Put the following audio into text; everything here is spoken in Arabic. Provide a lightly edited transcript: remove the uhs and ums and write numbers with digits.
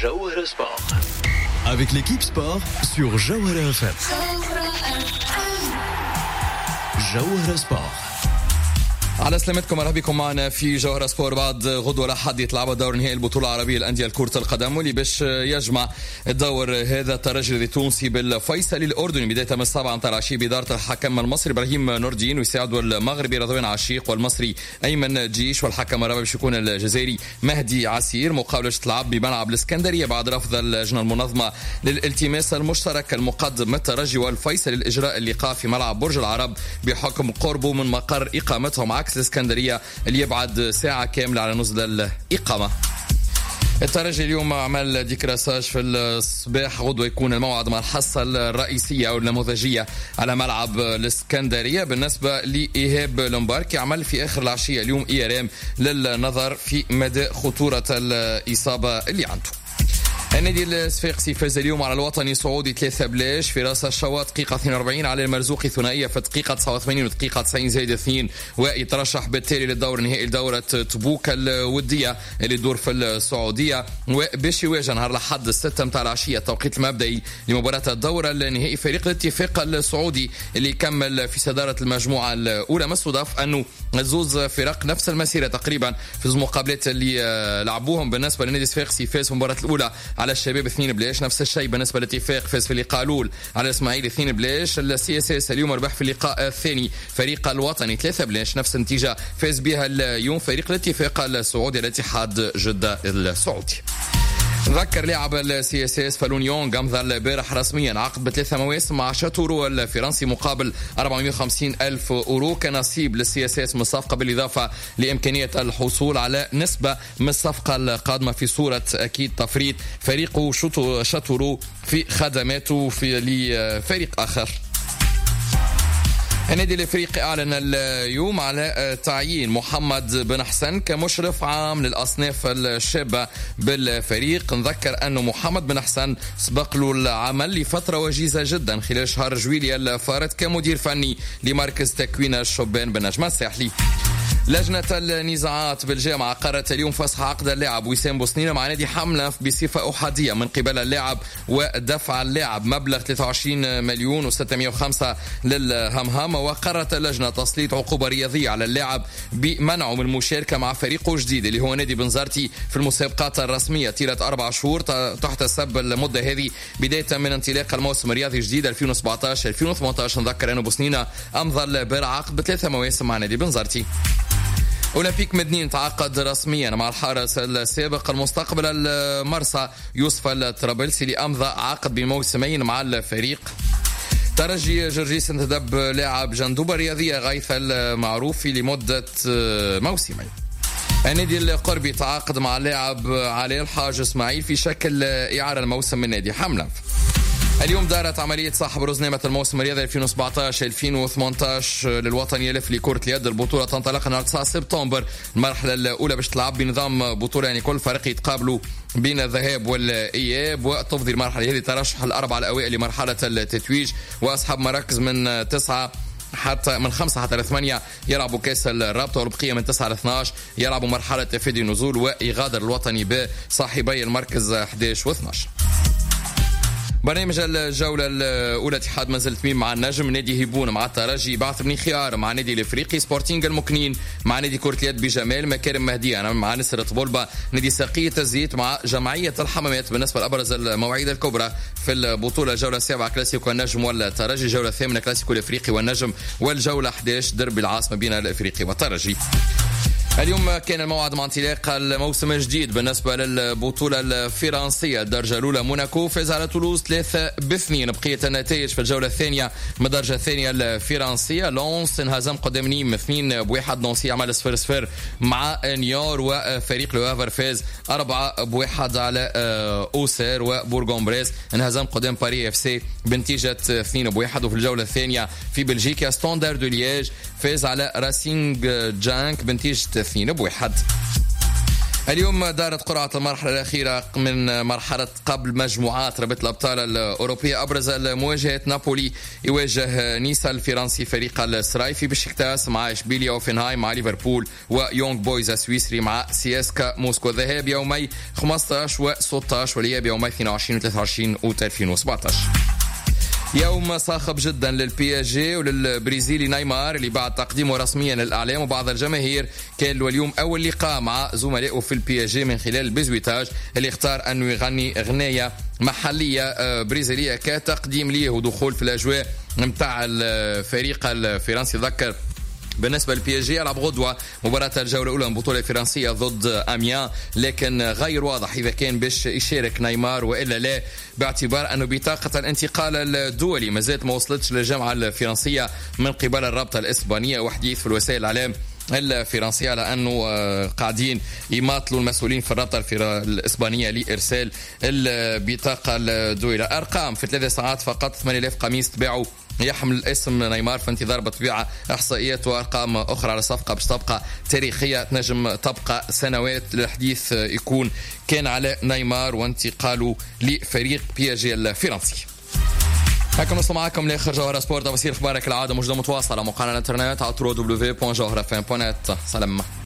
Jawahara Sport. Avec l'équipe sport sur Jawahara FM. Jawahara Sport. على سلامتكم، مرحبا بكم معنا في جوهرة سبور. بعد غدوة الأحد يتلعب دور نهائي البطولة العربية للأندية لكرة القدم، واللي باش يجمع الدور هذا الترجي التونسي بالفيصلي الأردني بداية من 7 متاع العشية بإدارة الحكم المصري إبراهيم نور الدين، ويساعده المغربي رضوان عشيق، والمصري أيمن جيش، والحكم الرابع باش يكون الجزائري مهدي عسير. مقابلة تلعب بملعب الإسكندرية بعد رفض اللجنة المنظمة للالتماس المشترك المقدم من الترجي والفيصلي لإجراء اللقاء في ملعب برج العرب بحكم قربه من مقر إقامتهم عكس الإسكندرية اللي يبعد ساعة كاملة على نزل الإقامة. الترجي اليوم عمل ديكراساج في الصباح، غدوة يكون الموعد مع الحصة الرئيسية أو النموذجية على ملعب الإسكندرية. بالنسبة لإيهاب لومباركي عمل في آخر العشية اليوم إيرام للنظر في مدى خطورة الإصابة اللي عنده. النادي الصفاقسي فاز اليوم على الوطني السعودي 3-0 في راس الشواط دقيقة 42 على المرزوقي ثنائية في دقيقة 89 ودقيقة 90+2، ويترشح بالتالي للدور النهائي لدورة تبوك الودية اللي تدور في السعودية، وباش يواجه نهار الأحد 6 متاع العشية التوقيت المبدئي لمباراة الدورة النهائي فريق الاتفاق السعودي اللي يكمل في صدارة المجموعة الأولى. مستضاف أنه زوز فرق نفس المسيرة تقريبا في المقابلات اللي لعبوهم. بالنسبة للنادي الصفاقسي فاز في المباراة الأولى على الشباب 2-0، نفس الشيء بالنسبة للاتفاق فاز في اللقاء الأول على الإسماعيلي 2-0. السي اس اس اليوم ربح في اللقاء الثاني فريق الوطني 3-0، نفس النتيجة فاز بها اليوم فريق الاتفاق السعودي الاتحاد جدة السعودي. نذكر لاعب السي اس اس فالون يونغ امضى البارح رسميا عقد ب3 مواسم مع شاتورو الفرنسي مقابل 450,000 اورو كنصيب للسي اس اس من الصفقه، بالاضافه لامكانيه الحصول على نسبه من الصفقه القادمه في صوره اكيد تفريط فريق شاتورو في خدماته في لفريق اخر. النادي الافريقي اعلن اليوم على تعيين محمد بن حسن كمشرف عام للاصناف الشابه بالفريق. نذكر انه محمد بن حسن سبق له العمل لفتره وجيزه جدا خلال شهر جويليا الفارط كمدير فني لمركز تكوين الشبان بالنجم الساحلي. لجنة النزاعات بالجامعة قررت اليوم فسخ عقد اللاعب وسام بوسنينة مع نادي حملة بصفة أحادية من قبل اللاعب، ودفع اللاعب مبلغ 23,605 للهمهمة. وقررت اللجنة تسليط عقوبة رياضية على اللاعب بمنعه من المشاركة مع فريقه الجديد اللي هو نادي بنزرتي في المسابقات الرسمية طيلة 4 شهور تحتسب المدة هذه بداية من انطلاق الموسم الرياضي الجديد 2017-2018. نذكر أن بوسنينة أمضى البارح عقد ب3 مواسم مع نادي بنزرتي. أولمبيك مدنين تعاقد رسميا مع الحارس السابق المستقبل المرسى يوسف الطرابلسي اللي أمضى عقد بموسمين مع الفريق. ترجي جرجيس انتدب لاعب جندوبة رياضية غيث المعروفي لمدة موسمين. النادي القربي تعاقد مع اللاعب علي الحاج اسماعيل في شكل إعارة الموسم من نادي حملة. اليوم دارت عملية سحب رزنامة الموسم الرياضي 2017-2018 للوطني يلف لكرة اليد. البطولة تنطلق نهار 9 سبتمبر. المرحلة الأولى باش تلعب بنظام بطولة، يعني كل فريق يتقابلوا بين الذهاب والإياب، وتفضي المرحلة هذه ترشح الأربعة الأوائل لمرحلة التتويج، وأصحاب مراكز من 5 حتى 8 يلعبوا كاس الرابطة، والبقية من 9 ل 12 يلعبوا مرحلة تفادي النزول، ويغادر الوطني بصاحبي المركز 11 و 12. برنامج الجولة الأولى اتحاد منزل تميم مع النجم، نادي هيبون مع الترجي، بعث بن خيار مع نادي الإفريقي، سبورتينغ المكنين مع نادي كرة اليد بجمال، مكارم مهدية مع نسرة بولبا، نادي ساقية الزيت مع جمعية الحمامات. بالنسبة لأبرز المواعيد الكبرى في البطولة: الجولة 7 كلاسيكو النجم والترجي، الجولة 8 كلاسيكو الإفريقي والنجم، والجولة 11 دربي العاصمة بين الإفريقي والترجي. اليوم كان الموعد مع انطلاق الموسم الجديد بالنسبة للبطولة الفرنسية. الدرجة الأولى موناكو فاز على تولوز 3-2. بقية النتائج في الجولة الثانية من الدرجة الثانية الفرنسية: لونس انهزم قدام نيم 2-1، نونسي عمل 0-0 مع نيور، وفريق لو هافر فاز 4-1 على أوسير، وبورغون بريس انهزم قدام باري اف سي بنتيجة 2-1. وفي الجولة الثانية في بلجيكا ستاندرد دو لييج فاز على راسينغ جانك بنتيجة 2-1. اليوم دارت قرعة المرحلة الأخيرة من مرحلة قبل مجموعات رابطة الأبطال الأوروبية. أبرز المواجهة نابولي يواجه نيسا الفرنسي فريق السراي، في بشكتاس مع إشبيليا وفنهايم مع ليفربول، ويونغ بويز السويسري مع سياسكا موسكو. الذهاب يومي 15 و16 والإياب يومي 22 و23 و2017. يوم صاخب جدا للبي اس جي وللبرازيلي نيمار اللي بعد تقديمه رسميا للاعلام وبعض الجماهير كان له اليوم اول لقاء مع زملائه في البي اس جي من خلال البيزويتاج اللي اختار انه يغني اغنيه محليه برازيليه كتقديم ليه ودخول في الاجواء نتاع الفريق الفرنسي. ذكر بالنسبة للبي اس جي يلعب غدوة مباراة الجولة الأولى من البطولة الفرنسية ضد أميان، لكن غير واضح إذا كان باش يشارك نيمار وإلا لا، باعتبار أنه بطاقة الانتقال الدولي ما زالت ما وصلتش للجامعة الفرنسية من قبل الرابطة الإسبانية. وحديث في الوسائل الإعلام الفرنسية على أنه قاعدين يماطلوا المسؤولين في الرابطة الإسبانية لإرسال البطاقة الدولية. أرقام في 3 ساعات فقط 8000 قميص تباعوا يحمل اسم نيمار في انتظار بطبيعة احصائيات وارقام اخرى على صفقة باش تبقى تاريخية تنجم تبقى سنوات. الحديث يكون كان على نيمار وانتقاله لفريق بي اس جي الفرنسي. هكا نوصل معكم لاخر جوهرة سبورت. تفاصيل اخبارك العادة موجودة متواصلة على موقعنا الانترنت على www.jawharafm.net. سلام.